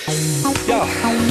Ja,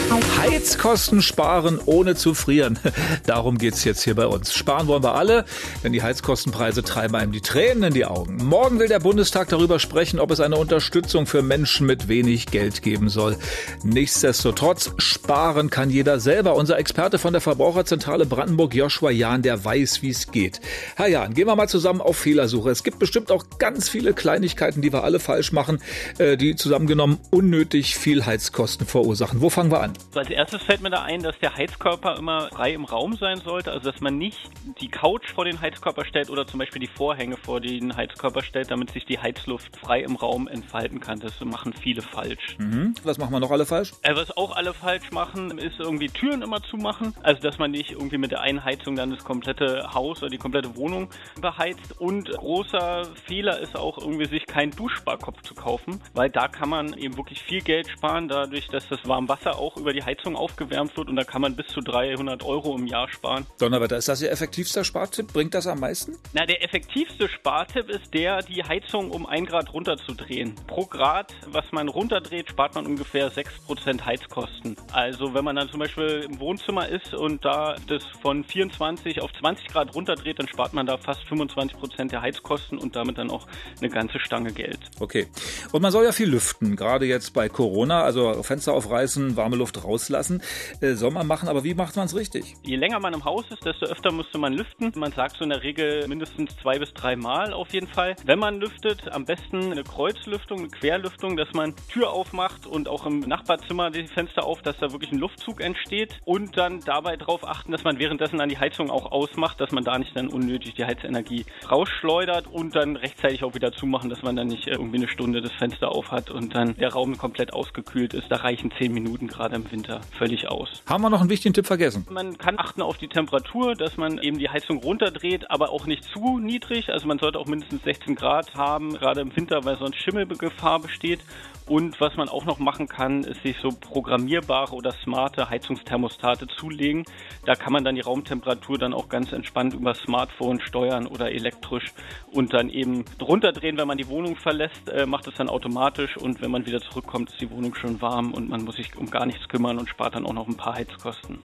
Heizkosten sparen ohne zu frieren. Darum geht's jetzt hier bei uns. Sparen wollen wir alle, denn die Heizkostenpreise treiben einem die Tränen in die Augen. Morgen will der Bundestag darüber sprechen, ob es eine Unterstützung für Menschen mit wenig Geld geben soll. Nichtsdestotrotz, sparen kann jeder selber. Unser Experte von der Verbraucherzentrale Brandenburg, Joshua Jahn, der weiß, wie es geht. Herr Jahn, gehen wir mal zusammen auf Fehlersuche. Es gibt bestimmt auch ganz viele Kleinigkeiten, die wir alle falsch machen, die zusammengenommen unnötig viel Heizkosten verursachen. Wo fangen wir an? So, als erstes fällt mir da ein, dass der Heizkörper immer frei im Raum sein sollte, also dass man nicht die Couch vor den Heizkörper stellt oder zum Beispiel die Vorhänge vor den Heizkörper stellt, damit sich die Heizluft frei im Raum entfalten kann. Das machen viele falsch. Was machen wir noch alle falsch? Was auch alle falsch machen, ist irgendwie Türen immer zumachen, also dass man nicht irgendwie mit der Einheizung dann das komplette Haus oder die komplette Wohnung beheizt. Und großer Fehler ist auch irgendwie, sich keinen Duschsparkopf zu kaufen, weil da kann man eben wirklich viel Geld sparen, dadurch, dass das Warmwasser auch über die Heizung aufgewärmt wird und da kann man bis zu 300 € im Jahr sparen. Donnerwetter, ist das Ihr effektivster Spartipp? Bringt das am meisten? Na, der effektivste Spartipp ist der, die Heizung um 1 Grad runterzudrehen. Pro Grad, was man runterdreht, spart man ungefähr 6% Heizkosten. Also wenn man dann zum Beispiel im Wohnzimmer ist und da das von 24 auf 20 Grad runterdreht, dann spart man da fast 25% der Heizkosten und damit dann auch eine ganze Stange Geld. Okay. Und man soll ja viel lüften, gerade jetzt bei Corona, also Fenster aufreißen, warme Luft rauslassen. Soll man machen, aber wie macht man es richtig? Je länger man im Haus ist, desto öfter müsste man lüften. Man sagt so in der Regel mindestens 2 bis 3 Mal auf jeden Fall. Wenn man lüftet, am besten eine Kreuzlüftung, eine Querlüftung, dass man Tür aufmacht und auch im Nachbarzimmer die Fenster auf, dass da wirklich ein Luftzug entsteht und dann dabei darauf achten, dass man währenddessen dann die Heizung auch ausmacht, dass man da nicht dann unnötig die Heizenergie rausschleudert und dann rechtzeitig auch wieder zumachen, dass man dann nicht irgendwie eine Stunde das Fenster auf hat und dann der Raum komplett ausgekühlt ist. Da reichen 10 Minuten gerade im Winter völlig aus. Haben wir noch einen wichtigen Tipp vergessen? Man kann achten auf die Temperatur, dass man eben die Heizung runterdreht, aber auch nicht zu niedrig. Also man sollte auch mindestens 16 Grad haben, gerade im Winter, weil sonst Schimmelgefahr besteht. Und was man auch noch machen kann, ist sich so programmierbare oder smarte Heizungsthermostate zulegen. Da kann man dann die Raumtemperatur dann auch ganz entspannt über Smartphone steuern oder elektrisch und dann eben runterdrehen, wenn man die Wohnung verlässt, macht es dann automatisch und wenn man wieder zurückkommt, ist die Wohnung schon warm und man muss sich um gar nichts kümmern und spart dann auch noch ein paar Heizkosten.